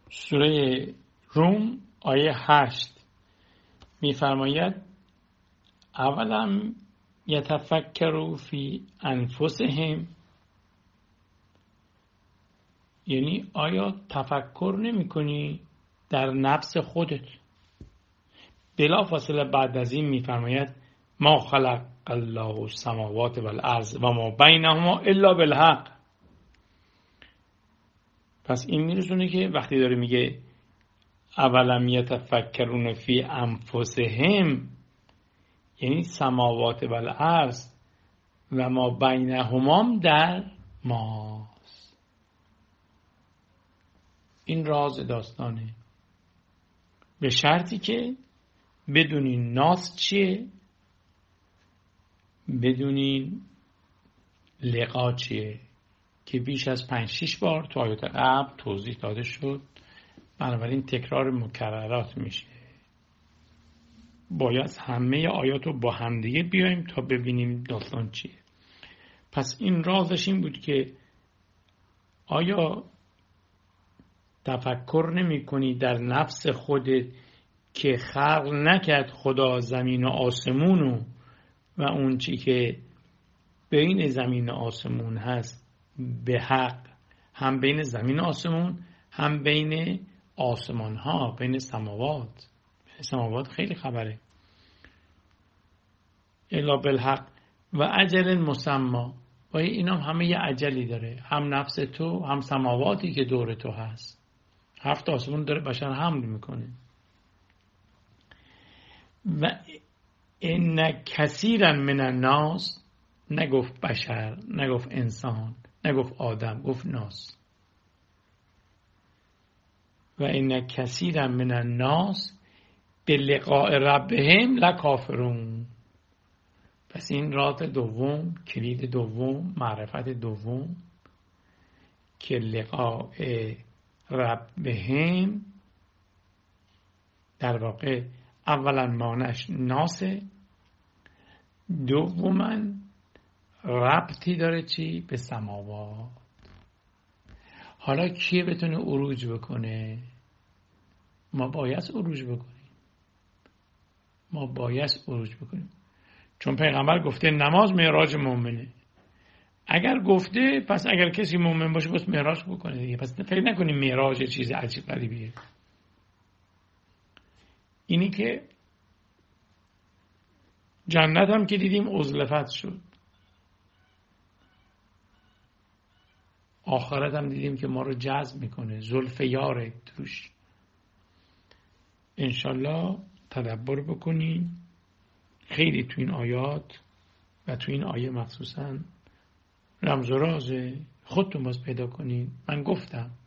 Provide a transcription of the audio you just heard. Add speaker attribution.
Speaker 1: سوره روم آیه 8 می‌فرماید اولم یتفکروا فی انفسهم، یعنی آیا تفکر نمی کنی در نفس خودت؟ بلافاصله بعد از این می‌فرماید ما خلق الله السماوات والارض و ما بینهما الا بالحق. پس این میرسونه که وقتی داره میگه اولم یتفکرون فی انفسهم، یعنی سماوات والارض و ما بینهما در ماست. این راز داستانه، به شرطی که بدونین ناس چیه، بدونین لقا چیه که بیش از 5-6 بار تو آیات قبل توضیح داده شد. بنابراین تکرار مکررات میشه. باید همه آیات رو با همدیگه بیایم تا ببینیم داستان چیه. پس این رازش این بود که آیا تفکر نمی کنی در نفس خودت که خلق نکرد خدا زمین و آسمون و اون چی که بین زمین و آسمون هست به حق، هم بین زمین و آسمون، هم بین آسمان ها، بین سماوات. سماوات خیلی خبره. الا بالحق و اجل مسمى، و اینا همه یه اجلی داره، هم نفس تو هم سماواتی که دور تو هست. 7 آسمون داره بشر حمل میکنه. و ان کثیرا من الناس، نگفت بشر، نگفت انسان، نگفت آدم، گفت ناس. و ان کثیرا من الناس به لقاء ربهم لکافرون. پس این رات دوم، کلید دوم، معرفت دوم که لقاء ربهم در واقع اولا مانش ناسه، دوما ربطی داره چی؟ به سماوات. حالا کیه بتونه عروج بکنه؟ ما باید عروج بکنیم. چون پیغمبر گفته نماز معراج مؤمنه. اگر گفته پس اگر کسی مؤمن باشه بس معراج بکنه دیگه. پس فکر نکنیم معراج چیز عجیب غریبیه. اینی که جنت هم که دیدیم عزلفت شد، آخرت هم دیدیم که ما رو جذب میکنه، زلف یاره توش. انشالله تدبر بکنین. خیلی تو این آیات و تو این آیه مخصوصا رمز و راز خودتون باز پیدا کنین. من گفتم